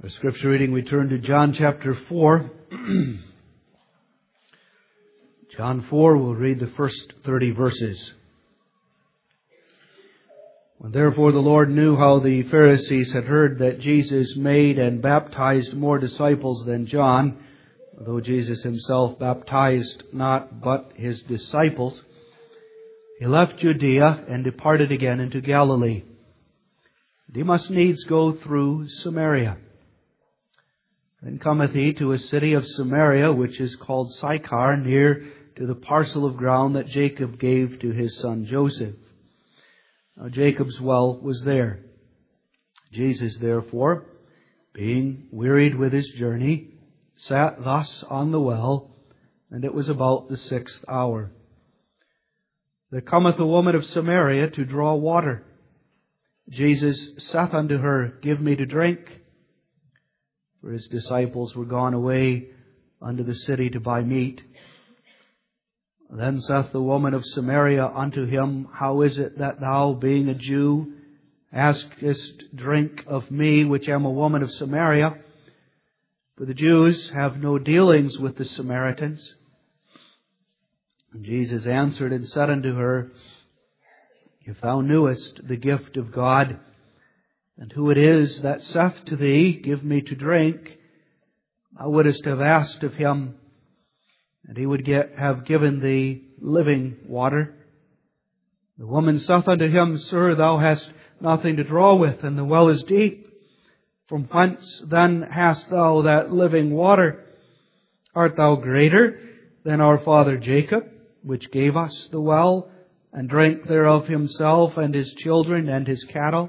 Our scripture reading, we turn to John chapter 4. John 4, we'll read the first 30 verses. When therefore the Lord knew how the Pharisees had heard that Jesus made and baptized more disciples than John, though Jesus himself baptized not but his disciples, he left Judea and departed again into Galilee. And he must needs go through Samaria. Then cometh he to a city of Samaria, which is called Sychar, near to the parcel of ground that Jacob gave to his son Joseph. Now Jacob's well was there. Jesus, therefore, being wearied with his journey, sat thus on the well, and it was about the 6th hour. There cometh a woman of Samaria to draw water. Jesus saith unto her, Give me to drink. For his disciples were gone away unto the city to buy meat. Then saith the woman of Samaria unto him, How is it that thou, being a Jew, askest drink of me, which am a woman of Samaria? For the Jews have no dealings with the Samaritans. And Jesus answered and said unto her, If thou knewest the gift of God, and who it is that saith to thee, Give me to drink, thou wouldest have asked of him, and he would have given thee living water. The woman saith unto him, Sir, thou hast nothing to draw with, and the well is deep. From whence then hast thou that living water? Art thou greater than our father Jacob, which gave us the well, and drank thereof himself, and his children, and his cattle?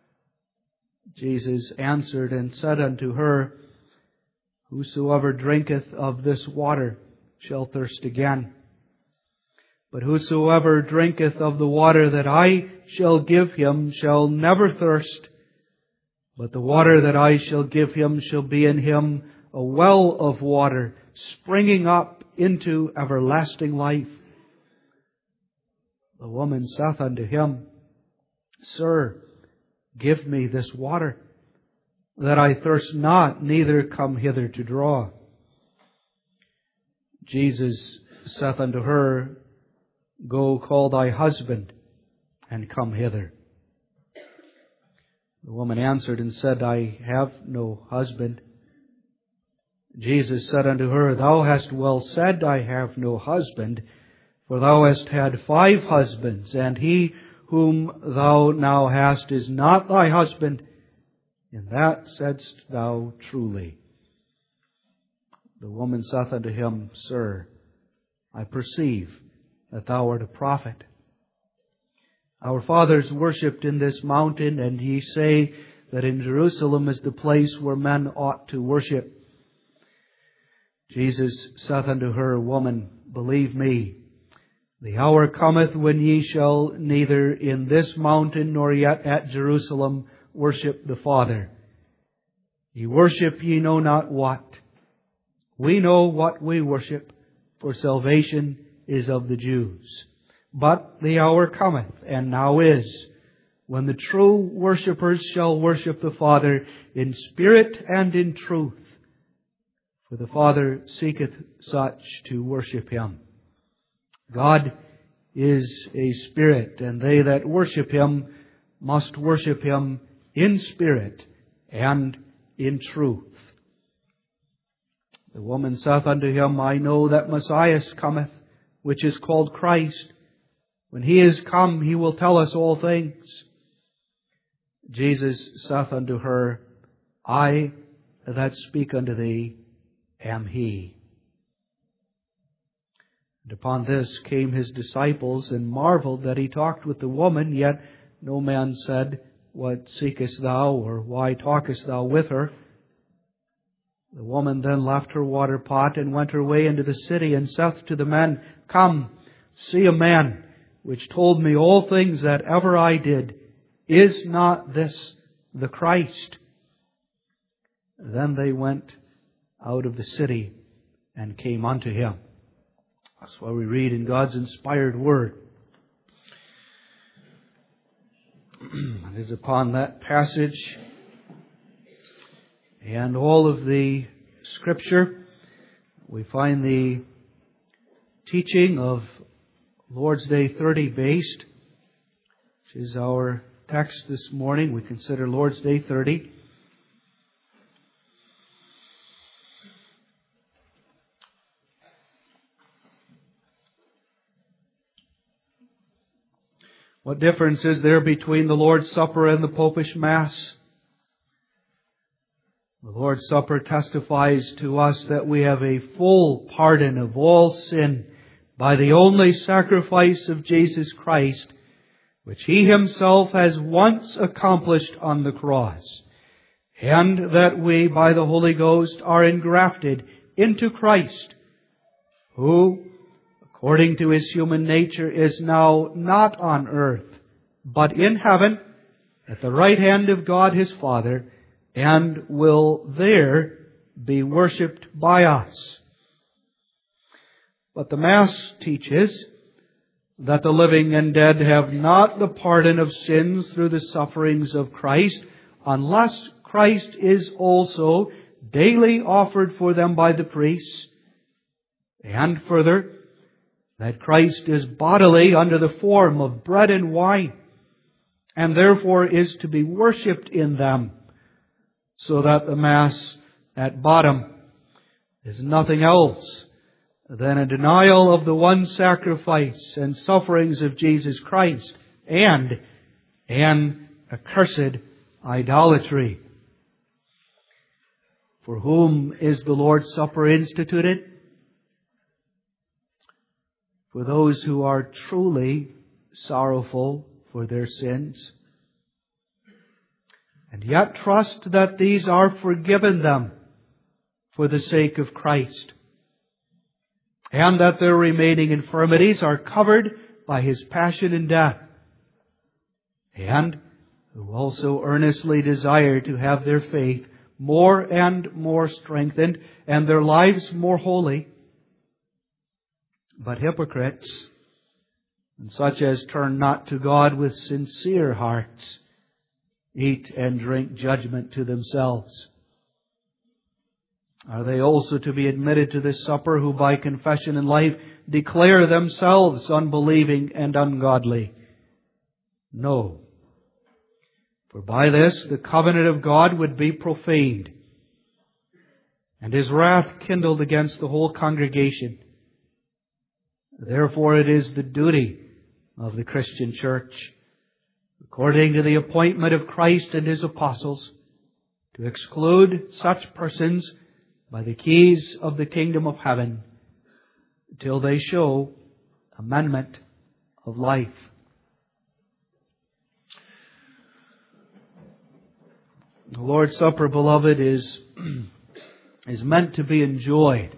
Jesus answered and said unto her, Whosoever drinketh of this water shall thirst again. But whosoever drinketh of the water that I shall give him shall never thirst. But the water that I shall give him shall be in him a well of water, springing up into everlasting life. The woman saith unto him, Sir, give me this water, that I thirst not, neither come hither to draw. Jesus saith unto her, Go call thy husband, and come hither. The woman answered and said, I have no husband. Jesus said unto her, Thou hast well said, I have no husband, for thou hast had 5 husbands, and he whom thou now hast is not thy husband. In that saidst thou truly. The woman saith unto him, Sir, I perceive that thou art a prophet. Our fathers worshipped in this mountain, and ye say that in Jerusalem is the place where men ought to worship. Jesus saith unto her, Woman, believe me, the hour cometh when ye shall neither in this mountain nor yet at Jerusalem worship the Father. Ye worship ye know not what. We know what we worship, for salvation is of the Jews. But the hour cometh, and now is, when the true worshippers shall worship the Father in spirit and in truth. For the Father seeketh such to worship Him. God is a spirit, and they that worship Him must worship Him in spirit and in truth. The woman saith unto him, I know that Messiah cometh, which is called Christ. When He is come, He will tell us all things. Jesus saith unto her, I that speak unto thee am He. And upon this came His disciples, and marveled that He talked with the woman, yet no man said, What seekest thou? Or why talkest thou with her? The woman then left her water pot, and went her way into the city, and saith to the men, Come, see a man, which told me all things that ever I did. Is not this the Christ? Then they went out of the city, and came unto Him. That's why we read in God's inspired Word. It is upon that passage and all of the Scripture. We find the teaching of Lord's Day 30 based, which is our text this morning. We consider Lord's Day 30. What difference is there between the Lord's Supper and the Popish Mass? The Lord's Supper testifies to us that we have a full pardon of all sin by the only sacrifice of Jesus Christ, which He Himself has once accomplished on the cross, and that we, by the Holy Ghost, are engrafted into Christ, who, according to His human nature, is now not on earth, but in heaven, at the right hand of God His Father, and will there be worshipped by us. But the Mass teaches that the living and dead have not the pardon of sins through the sufferings of Christ, unless Christ is also daily offered for them by the priests, and further, that Christ is bodily under the form of bread and wine, and therefore is to be worshipped in them, so that the Mass at bottom is nothing else than a denial of the one sacrifice and sufferings of Jesus Christ, and an accursed idolatry. For whom is the Lord's Supper instituted? For those who are truly sorrowful for their sins, and yet trust that these are forgiven them for the sake of Christ, and that their remaining infirmities are covered by His passion and death, and who also earnestly desire to have their faith more and more strengthened and their lives more holy. But hypocrites, and such as turn not to God with sincere hearts, eat and drink judgment to themselves. Are they also to be admitted to this supper who by confession and life declare themselves unbelieving and ungodly? No. For by this the covenant of God would be profaned, and His wrath kindled against the whole congregation. Therefore it is the duty of the Christian Church, according to the appointment of Christ and His apostles, to exclude such persons by the keys of the kingdom of heaven, till they show amendment of life. The Lord's Supper, beloved, is meant to be enjoyed.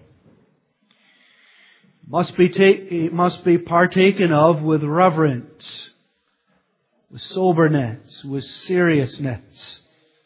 It must be partaken of with reverence, with soberness, with seriousness.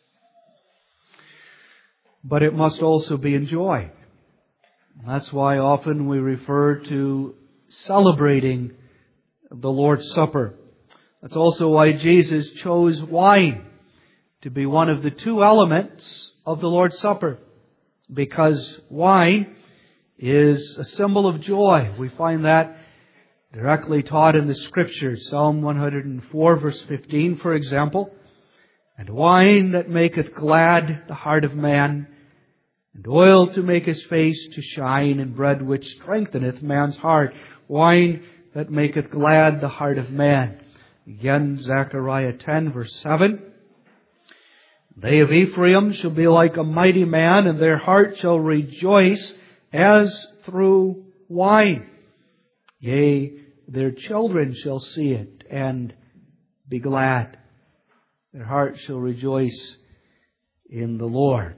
But it must also be enjoyed. That's why often we refer to celebrating the Lord's Supper. That's also why Jesus chose wine to be one of the two elements of the Lord's Supper, because wine is a symbol of joy. We find that directly taught in the Scriptures. Psalm 104 verse 15, for example. And wine that maketh glad the heart of man, and oil to make his face to shine, and bread which strengtheneth man's heart. Wine that maketh glad the heart of man. Again, Zechariah 10 verse 7. They of Ephraim shall be like a mighty man, and their heart shall rejoice as through wine. Yea, their children shall see it and be glad. Their heart shall rejoice in the Lord.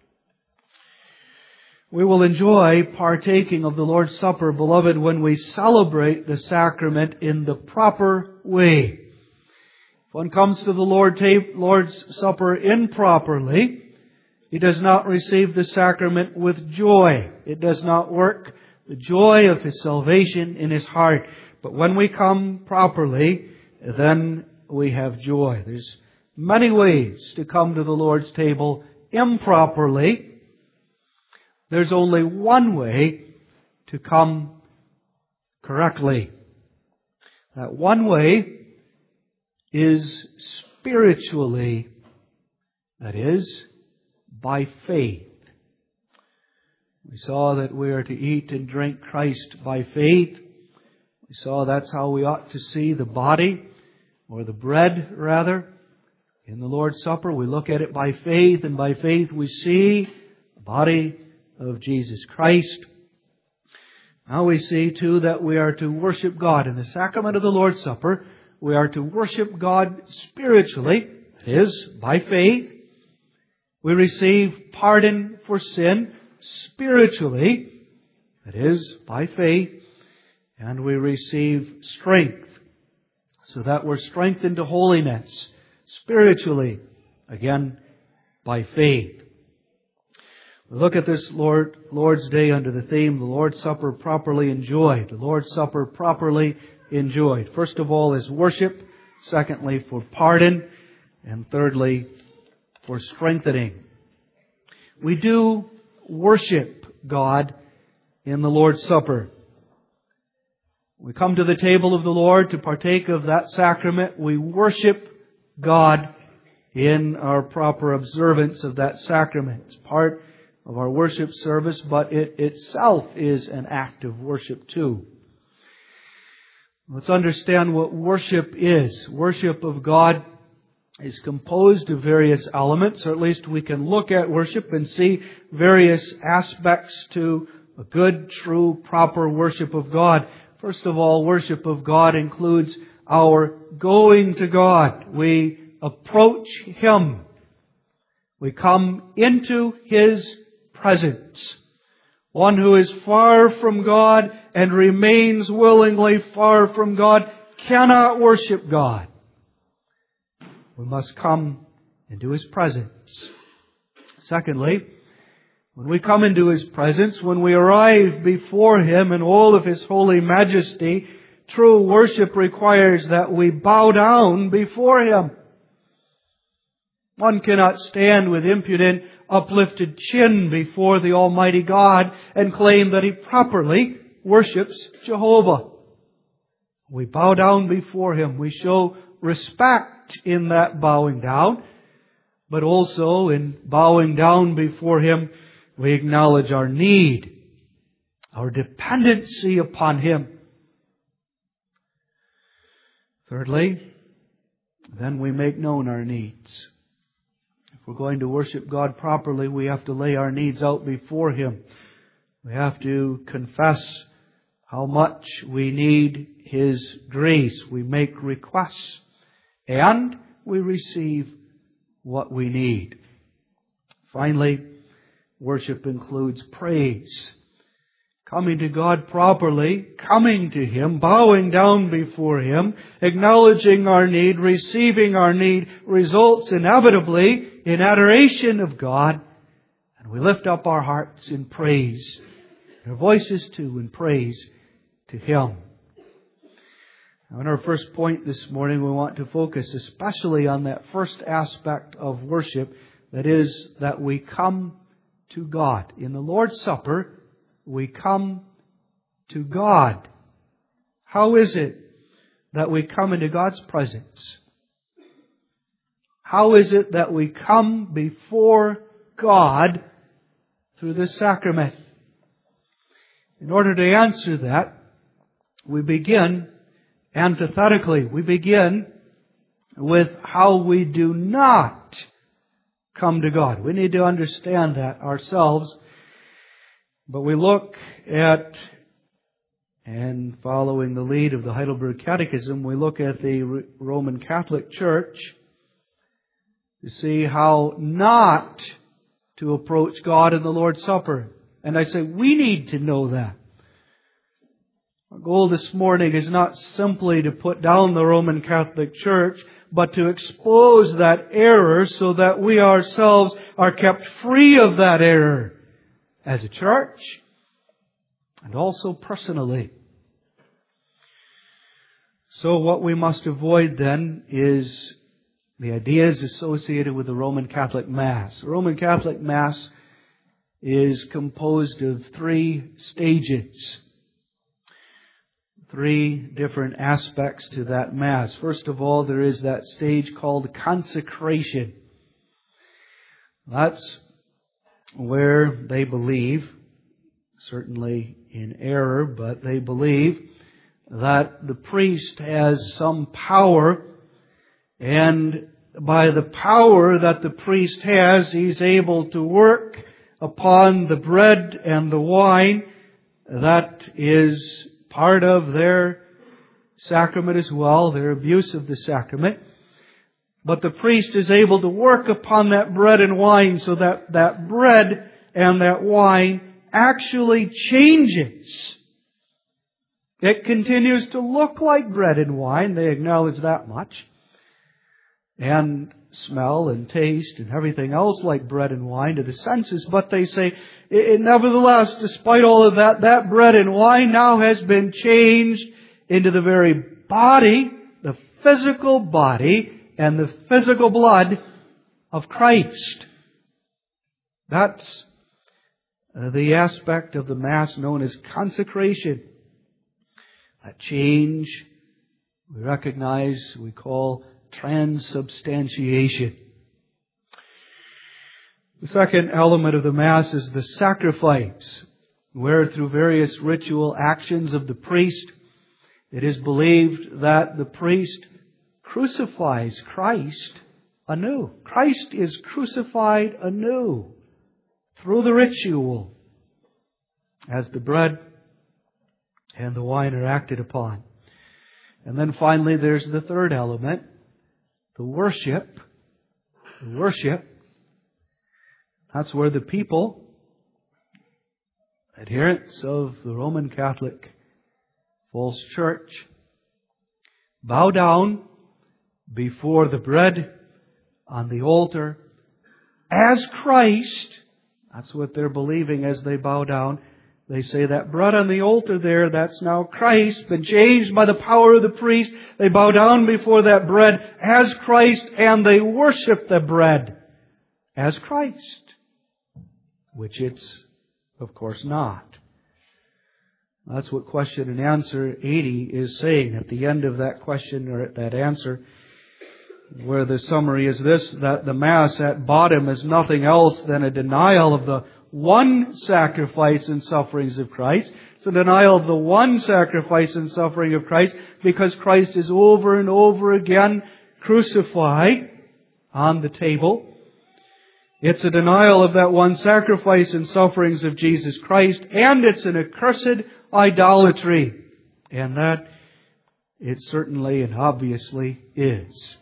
We will enjoy partaking of the Lord's Supper, beloved, when we celebrate the sacrament in the proper way. If one comes to the Lord's Supper improperly, he does not receive the sacrament with joy. It does not work the joy of his salvation in his heart. But when we come properly, then we have joy. There's many ways to come to the Lord's table improperly, there's only one way to come correctly. That one way is spiritually, that is, by faith. We saw that we are to eat and drink Christ by faith. We saw that's how we ought to see the body, or the bread rather, in the Lord's Supper. We look at it by faith, and by faith we see the body of Jesus Christ. Now we see too that we are to worship God. In the sacrament of the Lord's Supper, we are to worship God spiritually, that is, by faith. We receive pardon for sin spiritually, that is, by faith. And we receive strength, so that we're strengthened to holiness spiritually, again, by faith. We look at this Lord's Day under the theme, the Lord's Supper properly enjoyed. The Lord's Supper properly enjoyed. First of all is worship. Secondly, for pardon. And thirdly, for strengthening. We do worship God in the Lord's Supper. We come to the table of the Lord to partake of that sacrament. We worship God in our proper observance of that sacrament. It's part of our worship service, but it itself is an act of worship too. Let's understand what worship is. Worship of God is composed of various elements, or at least we can look at worship and see various aspects to a good, true, proper worship of God. First of all, worship of God includes our going to God. We approach Him. We come into His presence. One who is far from God and remains willingly far from God cannot worship God. We must come into His presence. Secondly, when we come into His presence, when we arrive before Him in all of His holy majesty, true worship requires that we bow down before Him. One cannot stand with impudent, uplifted chin before the Almighty God and claim that he properly worships Jehovah. We bow down before Him. We show respect in that bowing down, but also in bowing down before Him, we acknowledge our need, our dependency upon Him. Thirdly, then we make known our needs. If we're going to worship God properly, we have to lay our needs out before Him. We have to confess how much we need His grace. We make requests and we receive what we need. Finally, worship includes praise. Coming to God properly, coming to Him, bowing down before Him, acknowledging our need, receiving our need, results inevitably in adoration of God. And we lift up our hearts in praise, our voices too in praise to Him. Now, in our first point this morning, we want to focus especially on that first aspect of worship, that is, that we come to God. In the Lord's Supper, we come to God. How is it that we come into God's presence? How is it that we come before God through this sacrament? In order to answer that, we begin antithetically. We begin with how we do not come to God. We need to understand that ourselves. But we look at, and following the lead of the Heidelberg Catechism, we look at the Roman Catholic Church to see how not to approach God in the Lord's Supper. And I say we need to know that. Our goal this morning is not simply to put down the Roman Catholic Church, but to expose that error so that we ourselves are kept free of that error as a church and also personally. So what we must avoid then is The ideas associated with the Roman Catholic Mass. The Roman Catholic Mass is composed of 3 stages. 3 different aspects to that Mass. First of all, there is that stage called consecration. That's where they believe, certainly in error, but they believe that the priest has some power, and by the power that the priest has, he's able to work upon the bread and the wine. That is part of their sacrament as well, their abuse of the sacrament. But the priest is able to work upon that bread and wine so that that bread and that wine actually changes. It continues to look like bread and wine. They acknowledge that much. And smell and taste and everything else like bread and wine to the senses. But they say, nevertheless, despite all of that, that bread and wine now has been changed into the very body, the physical body, and the physical blood of Christ. That's the aspect of the Mass known as consecration. That change we recognize, we call transubstantiation. The second element of the Mass is the sacrifice, where through various ritual actions of the priest, it is believed that the priest crucifies Christ anew. Christ is crucified anew through the ritual as the bread and the wine are acted upon. And then finally there's the third element, the worship. The worship. That's where the people, adherents of the Roman Catholic false church, bow down before the bread on the altar as Christ. That's what they're believing as they bow down. They say that bread on the altar there, that's now Christ, been changed by the power of the priest. They bow down before that bread as Christ, and they worship the bread as Christ, which it's, of course, not. That's what question and answer 80 is saying at the end of that question or at that answer, where the summary is this, that the Mass at bottom is nothing else than a denial of the one sacrifice and sufferings of Christ. It's a denial of the one sacrifice and suffering of Christ because Christ is over and over again crucified on the table. It's a denial of that one sacrifice and sufferings of Jesus Christ, and it's an accursed idolatry. And that it certainly and obviously is.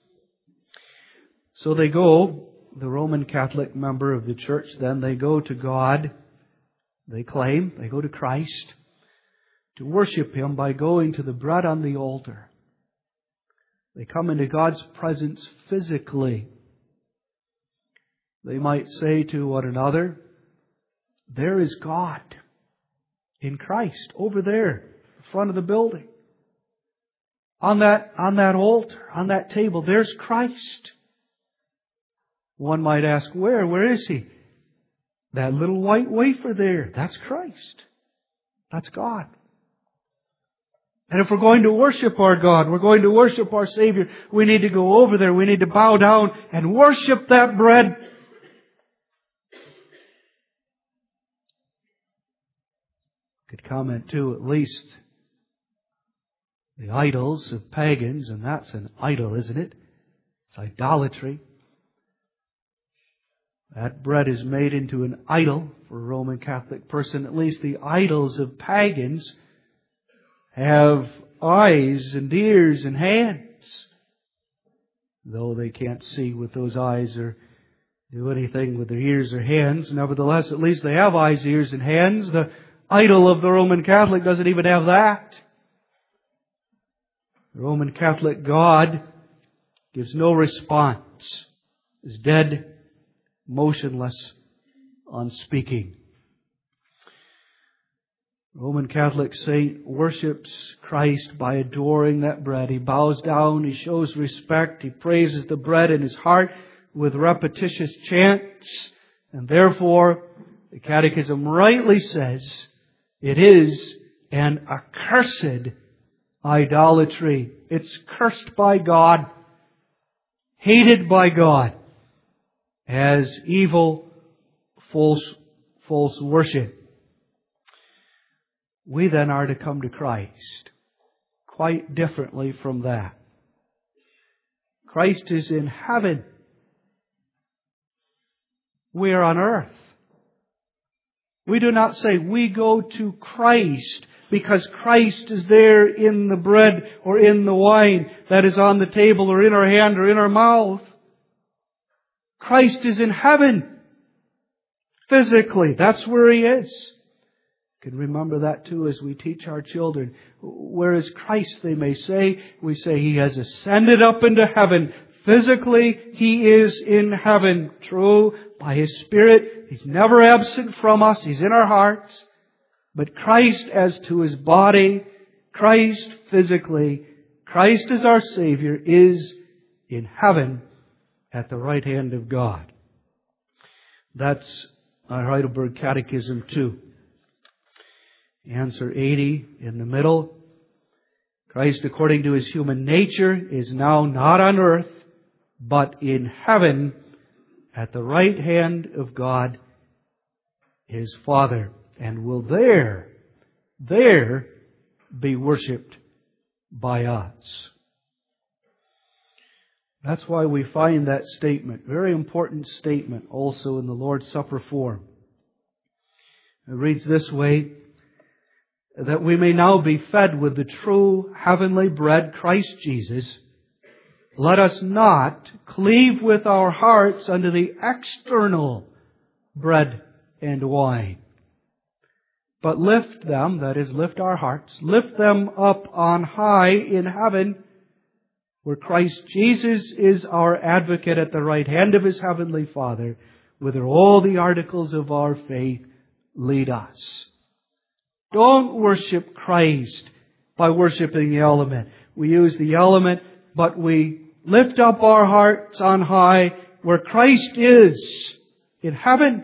So they go, the Roman Catholic member of the church then, they go to God, they claim, they go to Christ to worship Him by going to the bread on the altar. They come into God's presence physically. They might say to one another, there is God in Christ over there in front of the building. On that altar, on that table, there's Christ. One might ask, where? Where is He? That little white wafer there, that's Christ. That's God. And if we're going to worship our God, we're going to worship our Savior, we need to go over there, we need to bow down and worship that bread. Could comment too, at least, the idols of pagans, and that's an idol, isn't it? It's idolatry. That bread is made into an idol for a Roman Catholic person. At least the idols of pagans have eyes and ears and hands. Though they can't see with those eyes or do anything with their ears or hands, nevertheless, at least they have eyes, ears, and hands. The idol of the Roman Catholic doesn't even have that. The Roman Catholic God gives no response, is dead, motionless, unspeaking. Roman Catholic saint worships Christ by adoring that bread. He bows down, he shows respect, he praises the bread in his heart with repetitious chants, and therefore the Catechism rightly says it is an accursed idolatry. It's cursed by God, hated by God, as evil, false worship. We then are to come to Christ quite differently from that. Christ is in heaven. We are on earth. We do not say we go to Christ because Christ is there in the bread or in the wine that is on the table or in our hand or in our mouth. Christ is in heaven. Physically, that's where He is. You can remember that too as we teach our children. Where is Christ, they may say. We say He has ascended up into heaven. Physically, He is in heaven. True, by His Spirit, He's never absent from us. He's in our hearts. But Christ as to His body, Christ physically, Christ as our Savior, is in heaven at the right hand of God. That's our Heidelberg Catechism too. Answer 80 in the middle. Christ, according to His human nature, is now not on earth, but in heaven at the right hand of God, His Father, and will there be worshipped by us. That's why we find that statement, very important statement, also in the Lord's Supper form. It reads this way, that we may now be fed with the true heavenly bread, Christ Jesus. Let us not cleave with our hearts unto the external bread and wine, but lift them, that is, lift our hearts, lift them up on high in heaven, where Christ Jesus is our advocate at the right hand of His heavenly Father, whither all the articles of our faith lead us. Don't worship Christ by worshiping the element. We use the element, but we lift up our hearts on high where Christ is in heaven.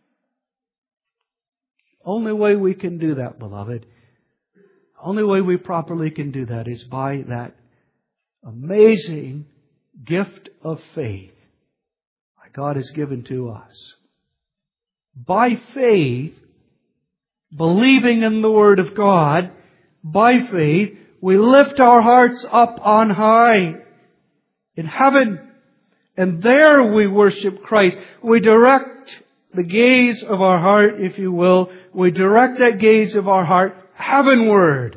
Only way we can do that, beloved, only way we properly can do that is by that amazing gift of faith that God has given to us. By faith, believing in the Word of God, by faith, we lift our hearts up on high in heaven. And there we worship Christ. We direct the gaze of our heart, if you will. We direct that gaze of our heart heavenward,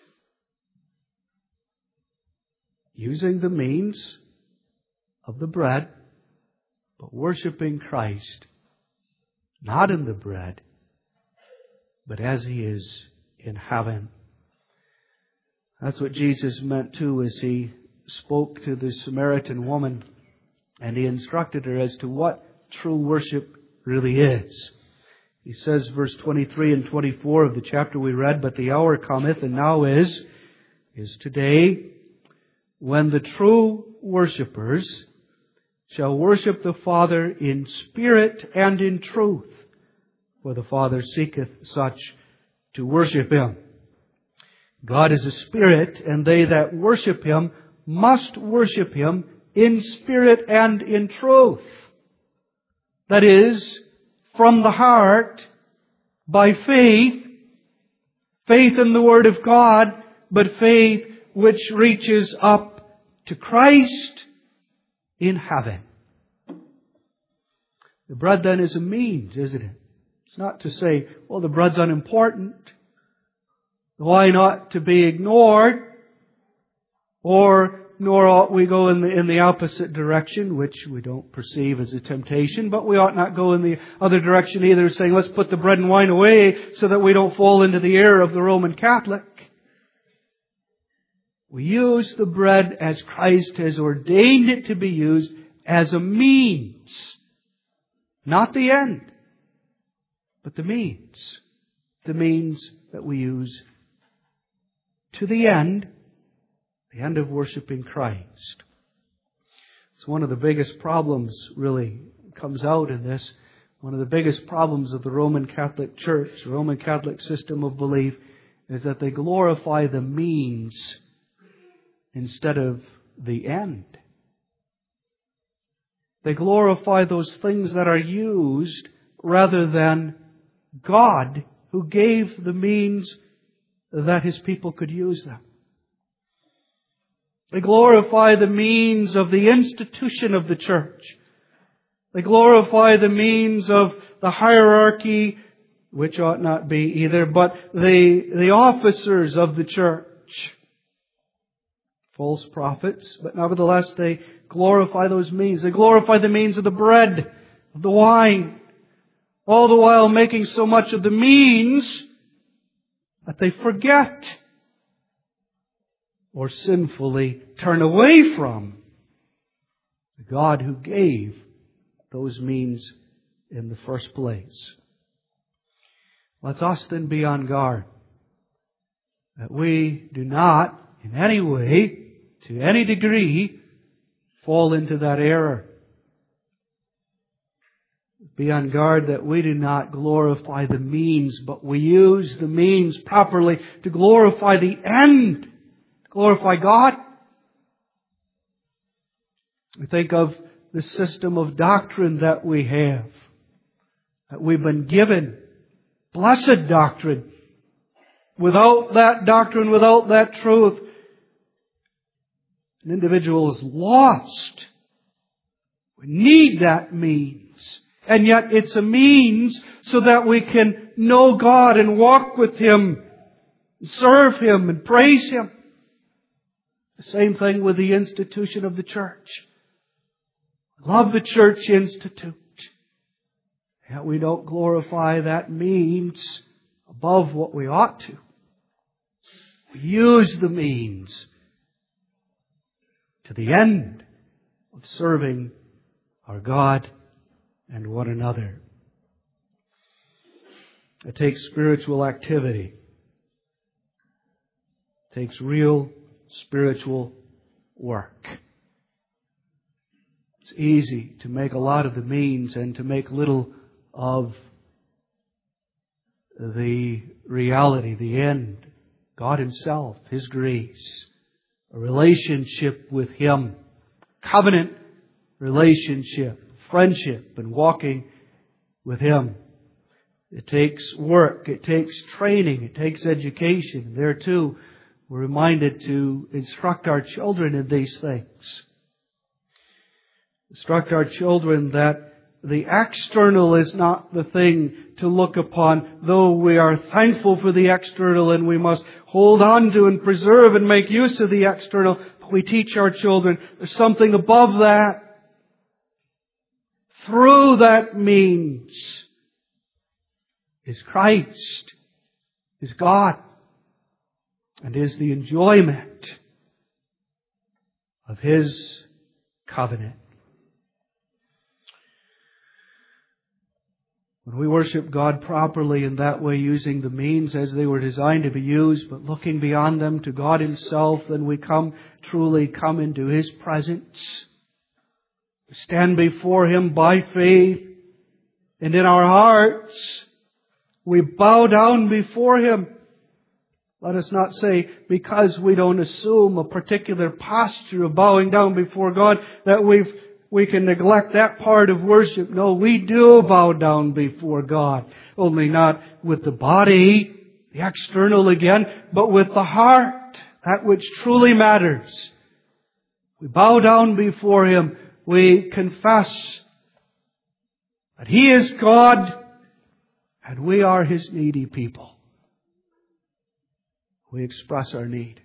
using the means of the bread, but worshiping Christ, not in the bread, but as He is in heaven. That's what Jesus meant too as He spoke to the Samaritan woman and He instructed her as to what true worship really is. He says, verse 23 and 24 of the chapter we read, but the hour cometh, and now is today, when the true worshippers shall worship the Father in spirit and in truth. For the Father seeketh such to worship Him. God is a spirit, and they that worship Him must worship Him in spirit and in truth. That is, from the heart, by faith, faith in the Word of God, but faith which reaches up to Christ in heaven. The bread then is a means, isn't it? It's not to say, well, the bread's unimportant, the wine ought to be ignored, or nor ought we go in the opposite direction, which we don't perceive as a temptation, but we ought not go in the other direction either, saying, let's put the bread and wine away so that we don't fall into the error of the Roman Catholic. We use the bread as Christ has ordained it to be used, as a means, not the end, but the means. the means that we use to the end of worshiping Christ. It's one of the biggest problems, really, comes out in this. One of the biggest problems of the Roman Catholic Church, the Roman Catholic system of belief, is that they glorify the means instead of the end. They glorify those things that are used rather than God, who gave the means that His people could use them. They glorify the means of the institution of the church. They glorify the means of the hierarchy, which ought not be either, but the officers of the church. False prophets, but nevertheless they glorify those means. They glorify the means of the bread, of the wine, all the while making so much of the means that they forget or sinfully turn away from the God who gave those means in the first place. Let us then be on guard that we do not in any way, to any degree, fall into that error. Be on guard that we do not glorify the means, but we use the means properly to glorify the end, to glorify God. We think of the system of doctrine that we have, that we've been given. Blessed doctrine. Without that doctrine, without that truth, an individual is lost. We need that means. And yet it's a means so that we can know God and walk with Him, serve Him and praise Him. The same thing with the institution of the church. Love the church institute. Yet we don't glorify that means above what we ought to. We use the means to the end of serving our God and one another. It takes spiritual activity. It takes real spiritual work. It's easy to make a lot of the means and to make little of the reality, the end. God Himself, His grace, a relationship with Him, covenant relationship, friendship, and walking with Him. It takes work, it takes training, it takes education. There too, we're reminded to instruct our children in these things. Instruct our children that the external is not the thing to look upon, though we are thankful for the external and we must hold on to and preserve and make use of the external. But we teach our children there's something above that. Through that means is Christ, is God, and is the enjoyment of His covenant. When we worship God properly in that way, using the means as they were designed to be used, but looking beyond them to God Himself, then we truly come into His presence. We stand before Him by faith, and in our hearts we bow down before Him. Let us not say, because we don't assume a particular posture of bowing down before God, that we can neglect that part of worship. No, we do bow down before God. Only not with the body, the external again, but with the heart, that which truly matters. We bow down before Him. We confess that He is God and we are His needy people. We express our need.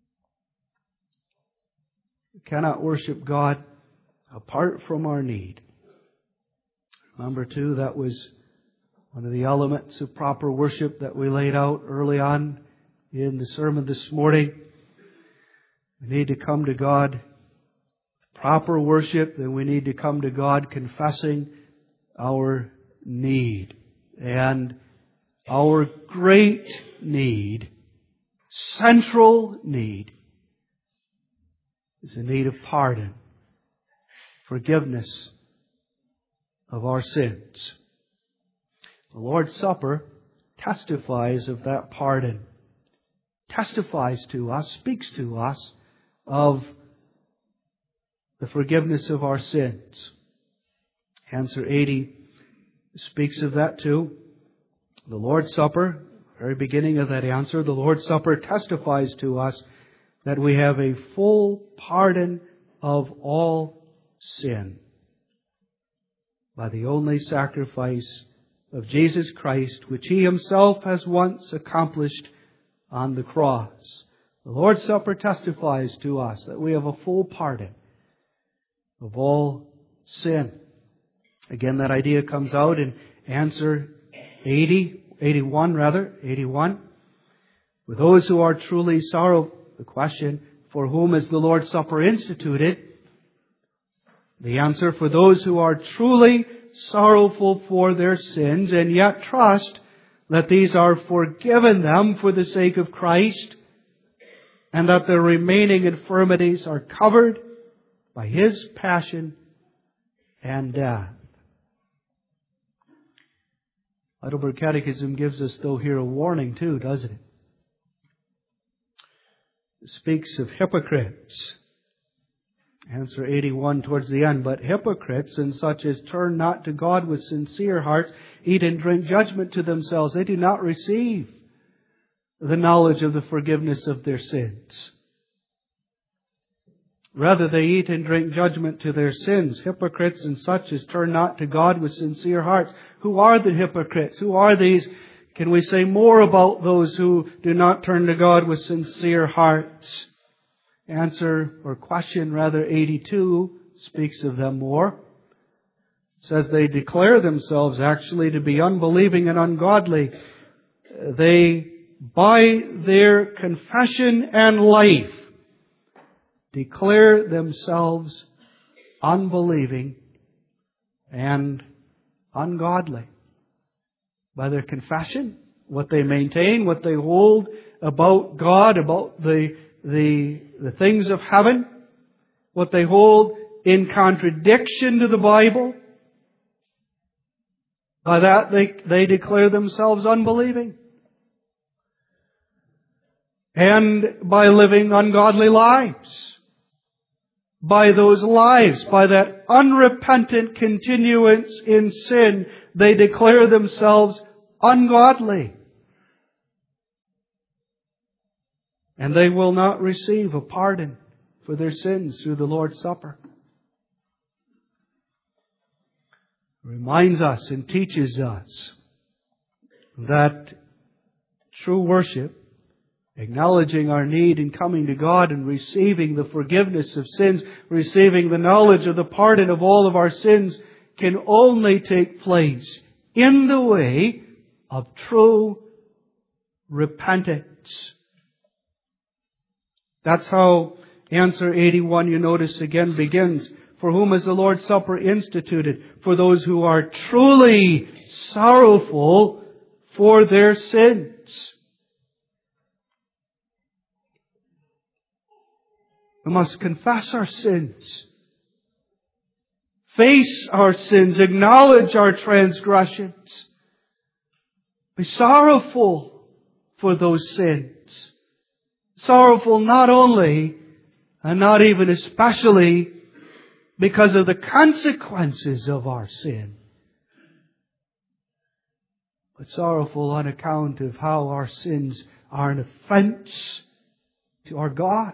We cannot worship God apart from our need. Remember too, that was one of the elements of proper worship that we laid out early on in the sermon this morning. We need to come to God proper worship, then we need to come to God confessing our need and our great need, central need, is the need of pardon, forgiveness of our sins. The Lord's Supper testifies of that pardon, testifies to us, speaks to us of the forgiveness of our sins. Answer 80 speaks of that too. The Lord's Supper, very beginning of that answer, the Lord's Supper testifies to us that we have a full pardon of all sin by the only sacrifice of Jesus Christ, which He Himself has once accomplished on the cross. The Lord's Supper testifies to us that we have a full pardon of all sin. Again, that idea comes out in answer 81. For those who are truly sorrowful, the question, for whom is the Lord's Supper instituted? The answer, for those who are truly sorrowful for their sins and yet trust that these are forgiven them for the sake of Christ and that their remaining infirmities are covered by His passion and death. Heidelberg Catechism gives us, though, here a warning too, doesn't it? It speaks of hypocrites. Answer 81 towards the end. But hypocrites and such as turn not to God with sincere hearts eat and drink judgment to themselves. They do not receive the knowledge of the forgiveness of their sins. Rather, they eat and drink judgment to their sins. Hypocrites and such as turn not to God with sincere hearts. Who are the hypocrites? Who are these? Can we say more about those who do not turn to God with sincere hearts? Answer, or question rather, 82 speaks of them more. It says they declare themselves actually to be unbelieving and ungodly. They, by their confession and life, declare themselves unbelieving and ungodly. By their confession, what they maintain, what they hold about God, about the things of heaven, what they hold in contradiction to the Bible, by that they declare themselves unbelieving. And by living ungodly lives. By those lives, by that unrepentant continuance in sin, they declare themselves ungodly. And they will not receive a pardon for their sins through the Lord's Supper. It reminds us and teaches us that true worship, acknowledging our need in coming to God and receiving the forgiveness of sins, receiving the knowledge of the pardon of all of our sins, can only take place in the way of true repentance. That's how answer 81, you notice again, begins. For whom is the Lord's Supper instituted? For those who are truly sorrowful for their sins. We must confess our sins, face our sins, acknowledge our transgressions, be sorrowful for those sins. Sorrowful not only, and not even especially, because of the consequences of our sin, but sorrowful on account of how our sins are an offense to our God.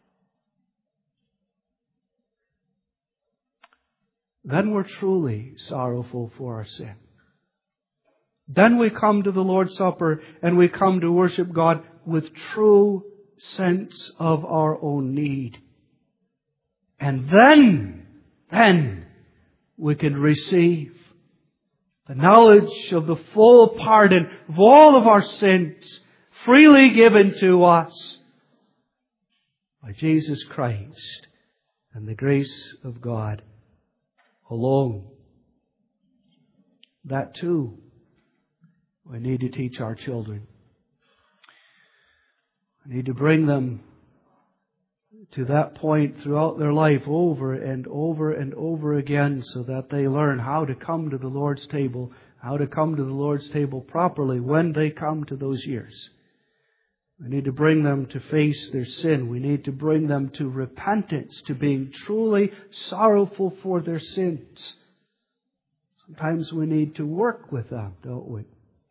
Then we're truly sorrowful for our sin. Then we come to the Lord's Supper and we come to worship God with true sense of our own need. And then we can receive the knowledge of the full pardon of all of our sins freely given to us by Jesus Christ and the grace of God alone. That too We need to teach our children. We need to bring them to that point throughout their life over and over and over again so that they learn how to come to the Lord's table, how to come to the Lord's table properly when they come to those years. We need to bring them to face their sin. We need to bring them to repentance, to being truly sorrowful for their sins. Sometimes we need to work with them, don't we?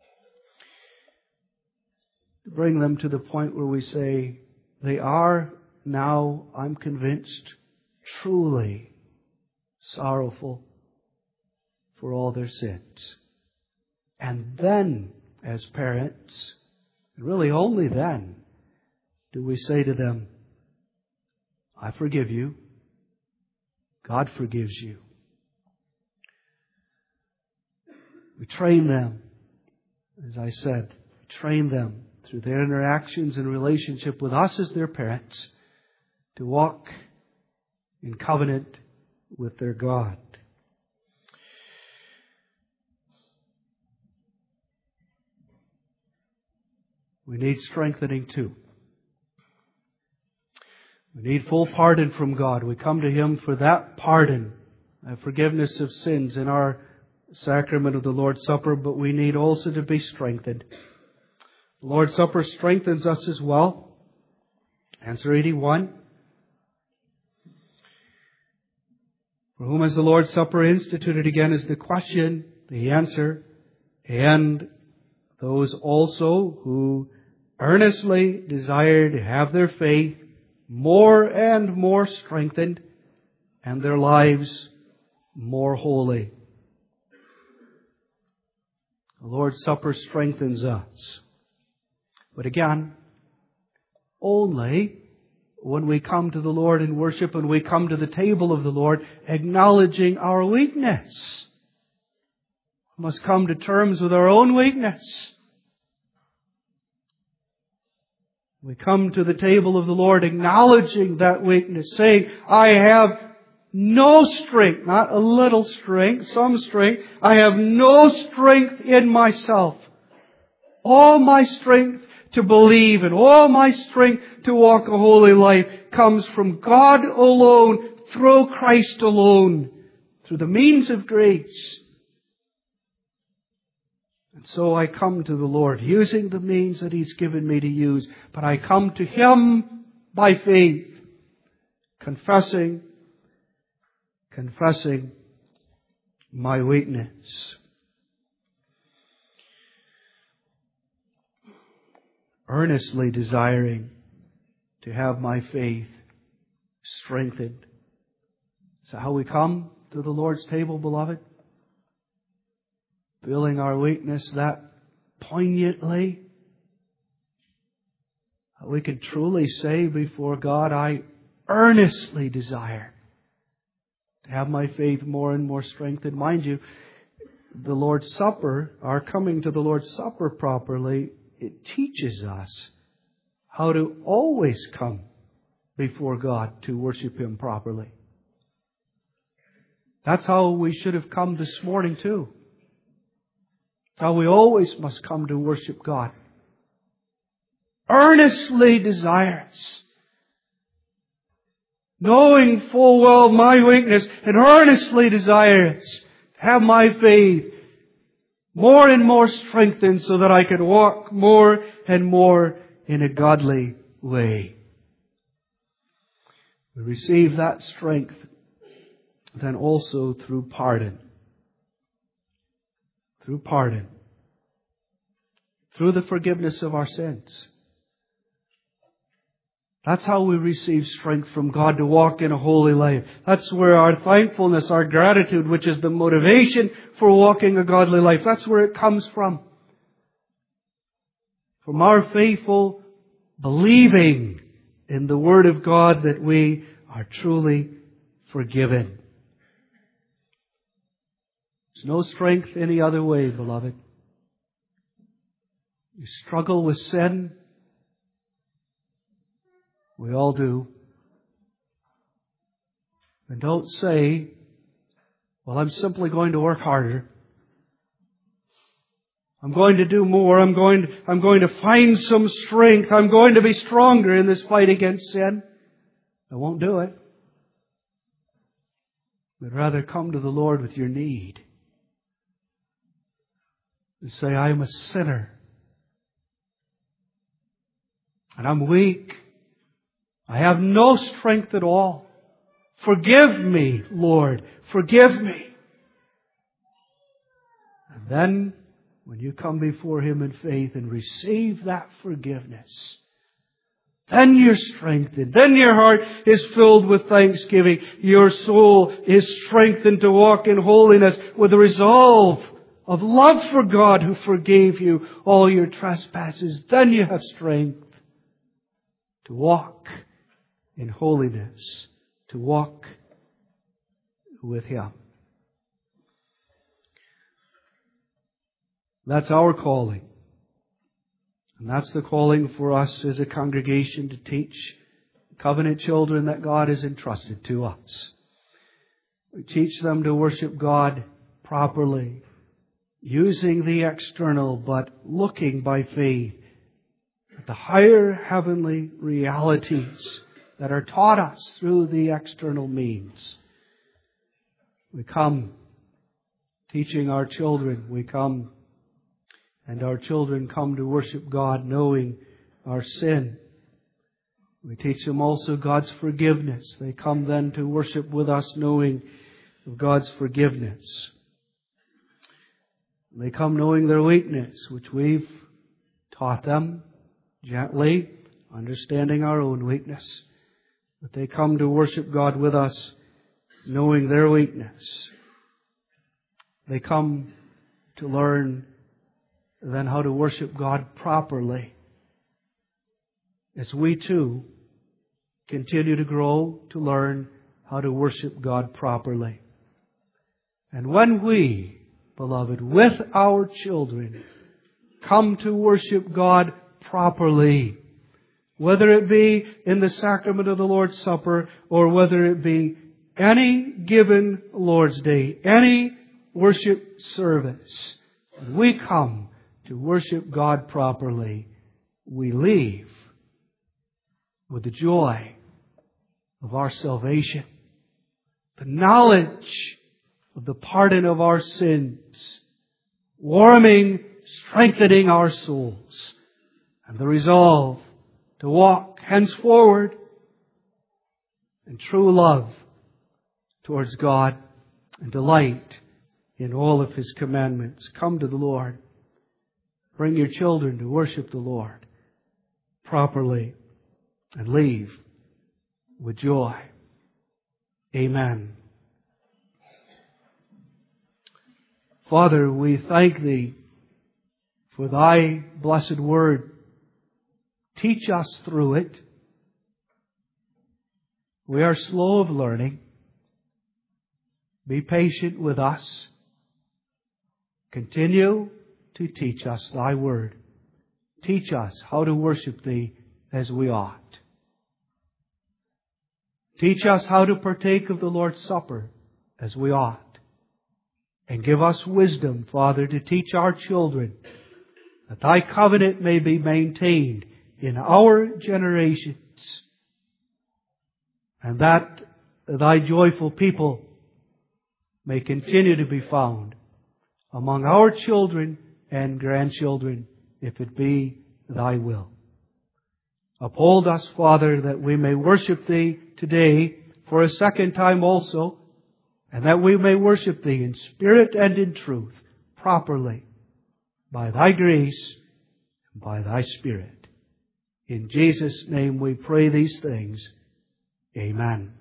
To bring them to the point where we say, they are now, I'm convinced, truly sorrowful for all their sins. And then, as parents, really only then, do we say to them, I forgive you. God forgives you. We train them, as I said, we train them through their interactions and relationship with us as their parents to walk in covenant with their God. We need strengthening too. We need full pardon from God. We come to Him for that pardon, forgiveness of sins in our sacrament of the Lord's Supper, but we need also to be strengthened. The Lord's Supper strengthens us as well. Answer 81. For whom is the Lord's Supper instituted again is the question, the answer, and those also who earnestly desire to have their faith more and more strengthened and their lives more holy. The Lord's Supper strengthens us. But again, only when we come to the Lord in worship and we come to the table of the Lord acknowledging our weakness. We must come to terms with our own weakness. We come to the table of the Lord acknowledging that weakness, saying, I have no strength, not a little strength, some strength. I have no strength in myself. All my strength to believe and all my strength to walk a holy life comes from God alone, through Christ alone, through the means of grace. And so I come to the Lord using the means that He's given me to use, but I come to Him by faith, confessing my weakness. Earnestly desiring to have my faith strengthened. So how we come to the Lord's table, beloved? Feeling our weakness that poignantly. We can truly say before God, I earnestly desire to have my faith more and more strengthened. Mind you, the Lord's Supper, our coming to the Lord's Supper properly, it teaches us how to always come before God to worship Him properly. That's how we should have come this morning too. That's how we always must come to worship God. Earnestly desires. Knowing full well my weakness and earnestly desires to have my faith more and more strengthened so that I can walk more and more in a godly way. We receive that strength then also through pardon. Through pardon. Through the forgiveness of our sins. That's how we receive strength from God to walk in a holy life. That's where our thankfulness, our gratitude, which is the motivation for walking a godly life, that's where it comes from. From our faithful believing in the Word of God that we are truly forgiven. There's no strength any other way, beloved. You struggle with sin. We all do. And don't say, well, I'm simply going to work harder. I'm going to do more. I'm going to find some strength. I'm going to be stronger in this fight against sin. I won't do it. But rather come to the Lord with your need. And say, I am a sinner. And I'm weak. I have no strength at all. Forgive me, Lord. Forgive me. And then, when you come before Him in faith and receive that forgiveness, then you're strengthened. Then your heart is filled with thanksgiving. Your soul is strengthened to walk in holiness with a resolve of love for God who forgave you all your trespasses. Then you have strength to walk in holiness, to walk with Him. That's our calling. And that's the calling for us as a congregation to teach covenant children that God has entrusted to us. We teach them to worship God properly, using the external, but looking by faith at the higher heavenly realities that are taught us through the external means. We come teaching our children. We come, and our children come to worship God knowing our sin. We teach them also God's forgiveness. They come then to worship with us knowing of God's forgiveness. They come knowing their weakness, which we've taught them gently, understanding our own weakness. But they come to worship God with us knowing their weakness. They come to learn then how to worship God properly. As we too continue to grow to learn how to worship God properly. And when we, beloved, with our children, come to worship God properly, whether it be in the sacrament of the Lord's Supper or whether it be any given Lord's Day, any worship service, we come to worship God properly, we leave with the joy of our salvation, the knowledge of the pardon of our sins, warming, strengthening our souls, and the resolve to walk henceforward in true love towards God and delight in all of His commandments. Come to the Lord. Bring your children to worship the Lord properly and leave with joy. Amen. Father, we thank Thee for Thy blessed word. Teach us through it. We are slow of learning. Be patient with us. Continue to teach us Thy word. Teach us how to worship Thee as we ought. Teach us how to partake of the Lord's Supper as we ought. And give us wisdom, Father, to teach our children that Thy covenant may be maintained in our generations, and that Thy joyful people may continue to be found among our children and grandchildren, if it be Thy will. Uphold us, Father, that we may worship Thee today for a second time also, and that we may worship Thee in spirit and in truth, properly, by Thy grace and by Thy Spirit. In Jesus' name we pray these things. Amen.